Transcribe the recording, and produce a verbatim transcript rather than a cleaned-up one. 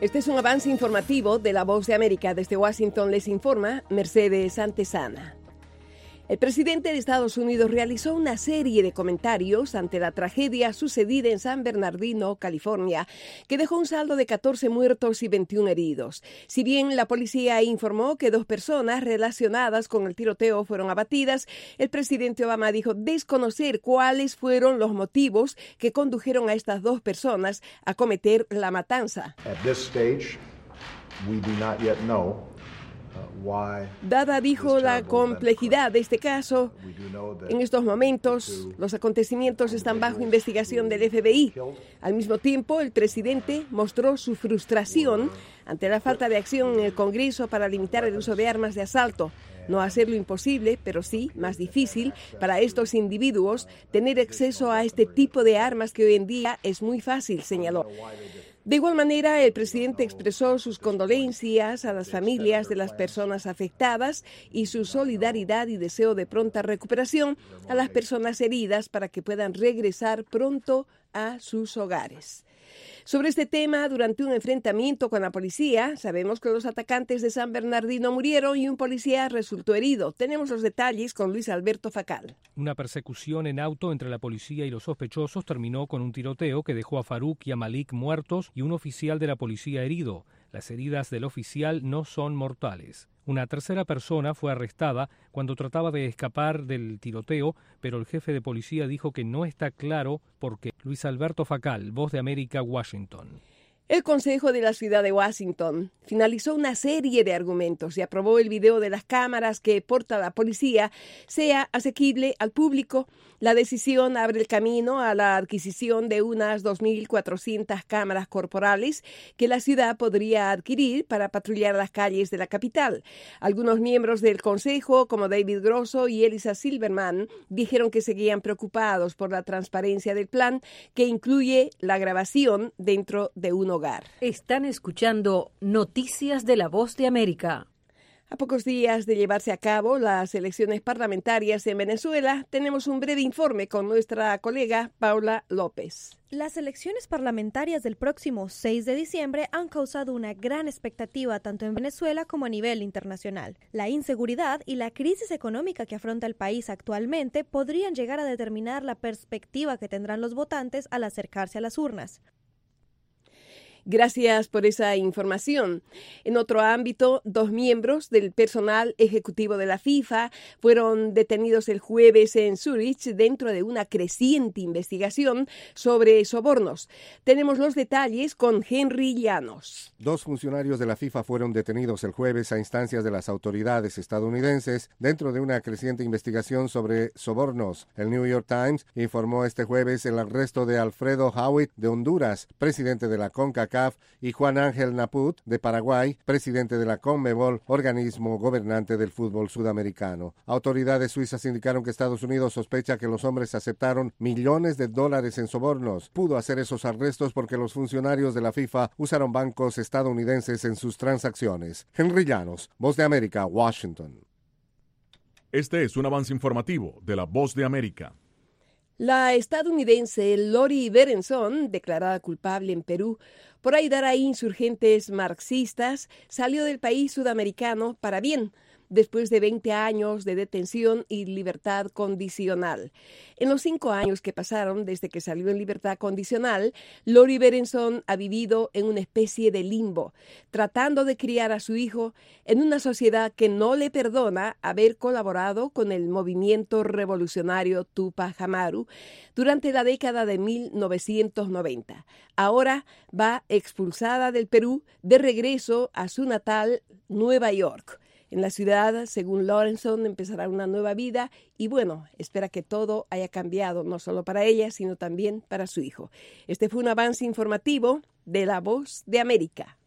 Este es un avance informativo de La Voz de América. Desde Washington les informa Mercedes Antesana. El presidente de Estados Unidos realizó una serie de comentarios ante la tragedia sucedida en San Bernardino, California, que dejó un saldo de catorce muertos y veintiún heridos. Si bien la policía informó que dos personas relacionadas con el tiroteo fueron abatidas, el presidente Obama dijo desconocer cuáles fueron los motivos que condujeron a estas dos personas a cometer la matanza. At this stage, we do not yet know. Dada, dijo, la complejidad de este caso, en estos momentos los acontecimientos están bajo investigación del F B I. Al mismo tiempo, el presidente mostró su frustración ante la falta de acción en el Congreso para limitar el uso de armas de asalto. No hacerlo imposible, pero sí más difícil para estos individuos tener acceso a este tipo de armas que hoy en día es muy fácil, señaló. De igual manera, el presidente expresó sus condolencias a las familias de las personas afectadas y su solidaridad y deseo de pronta recuperación a las personas heridas para que puedan regresar pronto a sus hogares. Sobre este tema, durante un enfrentamiento con la policía, sabemos que los atacantes de San Bernardino murieron y un policía resultó herido. Tenemos los detalles con Luis Alberto Facal. Una persecución en auto entre la policía y los sospechosos terminó con un tiroteo que dejó a Farouk y a Malik muertos y un oficial de la policía herido. Las heridas del oficial no son mortales. Una tercera persona fue arrestada cuando trataba de escapar del tiroteo, pero el jefe de policía dijo que no está claro por qué. Luis Alberto Facal, Voz de América, Washington. El Consejo de la Ciudad de Washington finalizó una serie de argumentos y aprobó el video de las cámaras que porta la policía sea asequible al público. La decisión abre el camino a la adquisición de unas dos mil cuatrocientas cámaras corporales que la ciudad podría adquirir para patrullar las calles de la capital. Algunos miembros del Consejo, como David Grosso y Elisa Silverman, dijeron que seguían preocupados por la transparencia del plan, que incluye la grabación dentro de un hogar. Están escuchando Noticias de La Voz de América. A pocos días de llevarse a cabo las elecciones parlamentarias en Venezuela, tenemos un breve informe con nuestra colega Paula López. Las elecciones parlamentarias del próximo seis de diciembre han causado una gran expectativa tanto en Venezuela como a nivel internacional. La inseguridad y la crisis económica que afronta el país actualmente podrían llegar a determinar la perspectiva que tendrán los votantes al acercarse a las urnas. Gracias por esa información. En otro ámbito, dos miembros del personal ejecutivo de la FIFA fueron detenidos el jueves en Zúrich dentro de una creciente investigación sobre sobornos. Tenemos los detalles con Henry Llanos. Dos funcionarios de la FIFA fueron detenidos el jueves a instancias de las autoridades estadounidenses dentro de una creciente investigación sobre sobornos. El New York Times informó este jueves el arresto de Alfredo Howitt de Honduras, presidente de la CONCACAF, y Juan Ángel Naput, de Paraguay, presidente de la CONMEBOL, organismo gobernante del fútbol sudamericano. Autoridades suizas indicaron que Estados Unidos sospecha que los hombres aceptaron millones de dólares en sobornos. Pudo hacer esos arrestos porque los funcionarios de la FIFA usaron bancos estadounidenses en sus transacciones. Henry Llanos, Voz de América, Washington. Este es un avance informativo de La Voz de América. La estadounidense Lori Berenson, declarada culpable en Perú por ayudar a insurgentes marxistas, salió del país sudamericano para bien, después de veinte años de detención y libertad condicional. En los cinco años que pasaron desde que salió en libertad condicional, Lori Berenson ha vivido en una especie de limbo, tratando de criar a su hijo en una sociedad que no le perdona haber colaborado con el movimiento revolucionario Tupac Amaru durante la década de mil novecientos noventa. Ahora va expulsada del Perú de regreso a su natal Nueva York. En la ciudad, según Lorenson, empezará una nueva vida y bueno, espera que todo haya cambiado, no solo para ella, sino también para su hijo. Este fue un avance informativo de La Voz de América.